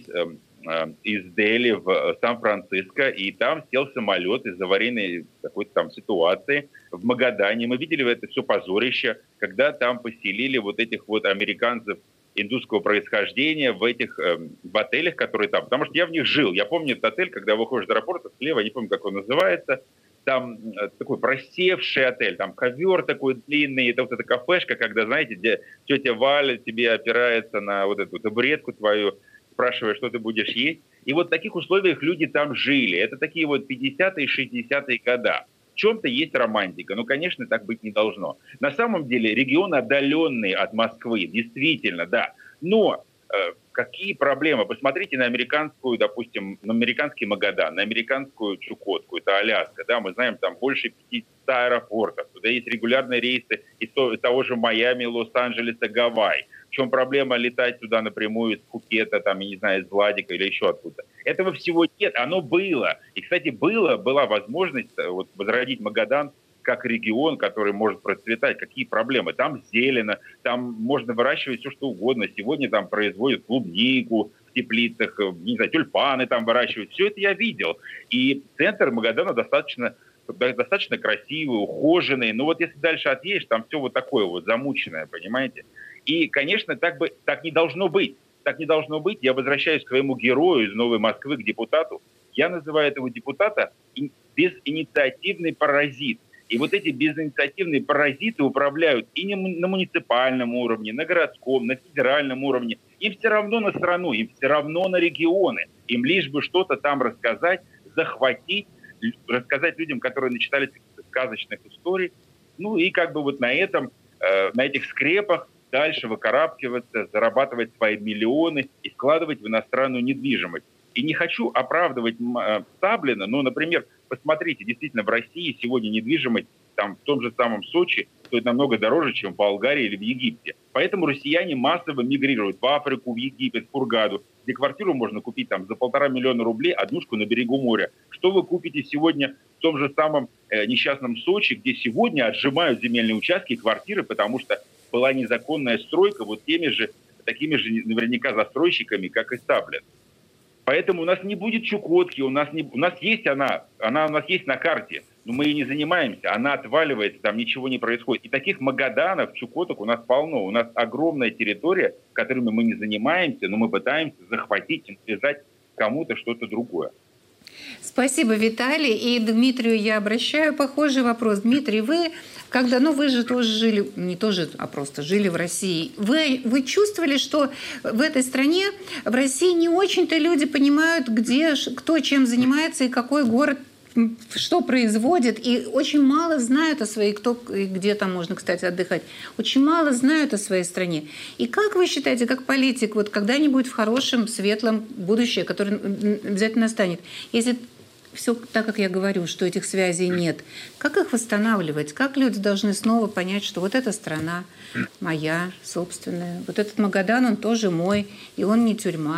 из Дели в Сан-Франциско, и там сел самолет из аварийной какой-то там ситуации в Магадане. Мы видели это все позорище, когда там поселили вот этих вот американцев индусского происхождения в этих в отелях, которые там. Потому что я в них жил. Я помню этот отель, когда выходишь из аэропорта, слева, я не помню, как он называется, там такой просевший отель, там ковер такой длинный, это вот эта кафешка, когда, знаете, где тетя Валя тебе опирается на вот эту табуретку твою, спрашивая, что ты будешь есть. И вот в таких условиях люди там жили. Это такие вот 50-е, 60-е года. В чем-то есть романтика, но, конечно, так быть не должно. На самом деле регион отдаленный от Москвы, действительно, да. Но какие проблемы? Посмотрите на американскую, допустим, на американский Магадан, на американскую Чукотку, это Аляска, да, мы знаем, там больше 50 аэропортов, туда есть регулярные рейсы из того же Майами, Лос-Анджелеса, Гавайи. В чем проблема летать туда напрямую из Пхукета, там, я не знаю, из Владика или еще откуда? Этого всего нет, оно было. И, кстати, была возможность вот, возродить Магадан как регион, который может процветать. Какие проблемы? Там зелено, там можно выращивать все, что угодно. Сегодня там производят клубнику в теплицах, не знаю, тюльпаны там выращивают. Все это я видел. И центр Магадана достаточно красивый, ухоженный. Но вот если дальше отъедешь, там все вот такое вот замученное, понимаете? И, конечно, так не должно быть. Так не должно быть. Я возвращаюсь к своему герою из Новой Москвы, к депутату. Я называю этого депутата безинициативный паразит. И вот эти безинициативные паразиты управляют и на муниципальном уровне, на городском, на федеральном уровне. Им все равно на страну, им все равно на регионы. Им лишь бы что-то там рассказать, захватить, рассказать людям, которые начитались сказочных историй. Ну и как бы вот на этих скрепах дальше выкарабкиваться, зарабатывать свои миллионы и вкладывать в иностранную недвижимость. И не хочу оправдывать Саблина, но, например, посмотрите, действительно, в России сегодня недвижимость там, в том же самом Сочи стоит намного дороже, чем в Болгарии или в Египте. Поэтому россияне массово мигрируют в Африку, в Египет, в Хургаду, где квартиру можно купить там, за 1,5 миллиона рублей, однушку на берегу моря. Что вы купите сегодня в том же самом несчастном Сочи, где сегодня отжимают земельные участки и квартиры, потому что была незаконная стройка вот такими же наверняка застройщиками, как и Саблин. Поэтому у нас не будет Чукотки, у нас есть она у нас есть на карте, но мы ей не занимаемся, она отваливается, там ничего не происходит. И таких Магаданов, Чукоток у нас полно. У нас огромная территория, которыми мы не занимаемся, но мы пытаемся захватить и навязать кому-то что-то другое. Спасибо, Виталий. И Дмитрию я обращаю похожий вопрос. Дмитрий, вы, когда, вы же тоже жили, не тоже, а просто жили в России, вы чувствовали, что в этой стране, в России не очень-то люди понимают, кто чем занимается и какой город что производит, и очень мало знают о своей, где там можно, кстати, отдыхать, очень мало знают о своей стране. И как вы считаете, как политик, вот когда-нибудь в хорошем, светлом будущее, которое обязательно настанет, если все так, как я говорю, что этих связей нет, как их восстанавливать? Как люди должны снова понять, что вот эта страна моя, собственная, вот этот Магадан, он тоже мой, и он не тюрьма?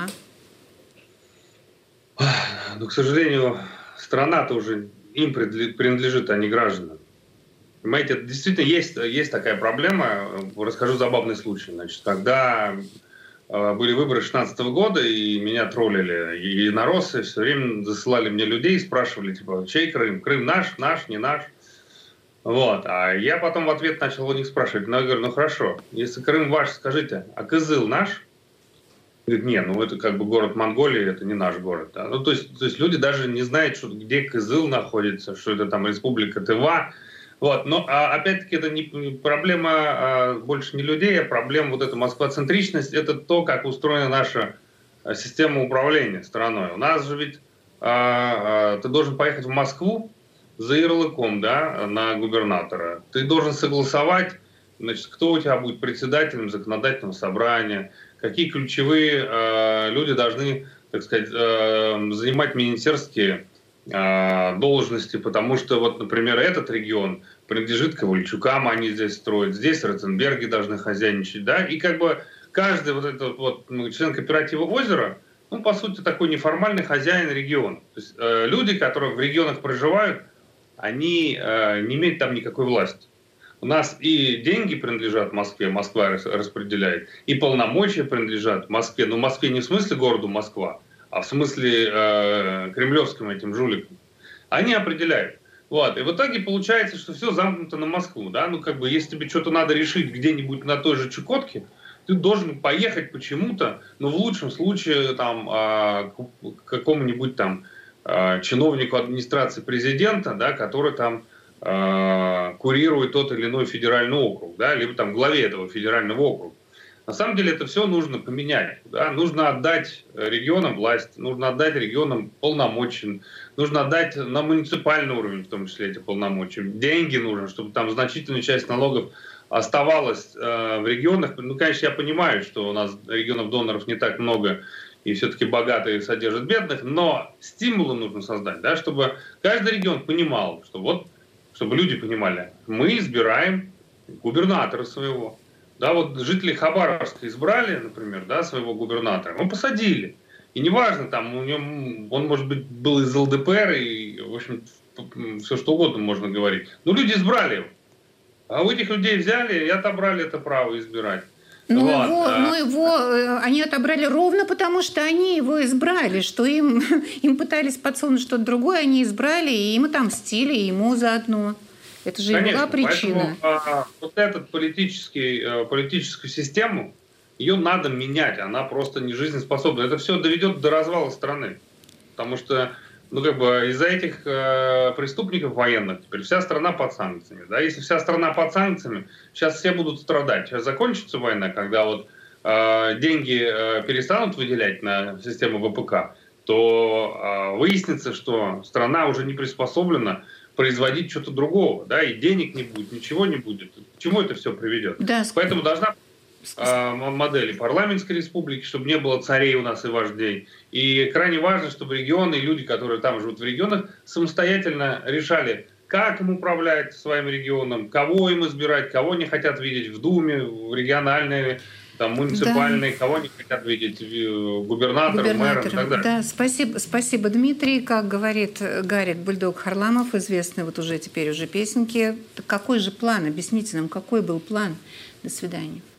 Ну, к сожалению, страна-то уже им принадлежит, а не гражданам. Понимаете, это действительно есть такая проблема. Расскажу забавный случай. Значит, когда были выборы 2016 года, и меня троллили и инороссы, все время засылали мне людей и спрашивали, типа, чей Крым? Крым наш, не наш? Вот. А я потом в ответ начал у них спрашивать. Я говорю, хорошо, если Крым ваш, скажите, а Кызыл наш? Говорит, нет, это как бы город Монголии, это не наш город. Да? То есть люди даже не знают, где Кызыл находится, что это там республика Тыва. Вот. Но опять-таки это не проблема больше не людей, а проблема вот эта москвоцентричность, это то, как устроена наша система управления страной. У нас же ведь ты должен поехать в Москву за ярлыком, да, на губернатора. Ты должен согласовать, значит, кто у тебя будет председателем законодательного собрания, какие ключевые люди должны, так сказать, занимать министерские должности, потому что, вот, например, этот регион принадлежит Ковальчукам, они здесь строят, здесь Ротенберги должны хозяйничать, да, и как бы каждый вот этот вот член кооператива «Озеро», по сути, такой неформальный хозяин региона. То есть люди, которые в регионах проживают, они не имеют там никакой власти. У нас и деньги принадлежат Москве, Москва распределяет, и полномочия принадлежат Москве. Но в Москве не в смысле городу Москва, а в смысле кремлевским этим жуликам. Они определяют. Вот. И в итоге получается, что все замкнуто на Москву. Да? Если тебе что-то надо решить где-нибудь на той же Чукотке, ты должен поехать почему-то, в лучшем случае там, к какому-нибудь там чиновнику администрации президента, да, который там курирует тот или иной федеральный округ, да, либо там главе этого федерального округа. На самом деле это все нужно поменять. Да? Нужно отдать регионам власть, нужно отдать регионам полномочия, нужно отдать на муниципальный уровень, в том числе эти полномочия. Деньги нужно, чтобы там значительная часть налогов оставалась в регионах. Конечно, я понимаю, что у нас регионов-доноров не так много, и все-таки богатые содержат бедных, но стимулы нужно создать, да, чтобы каждый регион понимал, что вот, чтобы люди понимали, мы избираем губернатора своего. Да, вот жители Хабаровска избрали, например, да, своего губернатора, посадили. И неважно, там, он, может быть, был из ЛДПР, и, в общем, все что угодно можно говорить. Но люди избрали его. А у этих людей взяли и отобрали это право избирать. Его они отобрали ровно потому, что они его избрали, что им пытались подсунуть что-то другое, они избрали, и им отомстили, и ему заодно. Это же и была причина. Поэтому, вот эту политическую систему, ее надо менять, она просто не жизнеспособна. Это все доведет до развала страны. Потому что из-за этих преступников военных теперь вся страна под санкциями. Да? Если вся страна под санкциями, сейчас все будут страдать. Сейчас закончится война, когда вот деньги перестанут выделять на систему ВПК, то выяснится, что страна уже не приспособлена производить что-то другого, да, и денег не будет, ничего не будет. К чему это все приведет? Да. Поэтому должна модели парламентской республики, чтобы не было царей у нас и вождей. И крайне важно, чтобы регионы и люди, которые там живут в регионах, самостоятельно решали, как им управлять своим регионом, кого им избирать, кого не хотят видеть в Думе, в региональной, там, муниципальные, да, кого не хотят видеть губернатором, мэром и так далее. Да, спасибо, Дмитрий. Как говорит Гарик Бульдог Харламов, известный вот уже теперь песенки. Какой же план? Объясните нам, какой был план? До свидания.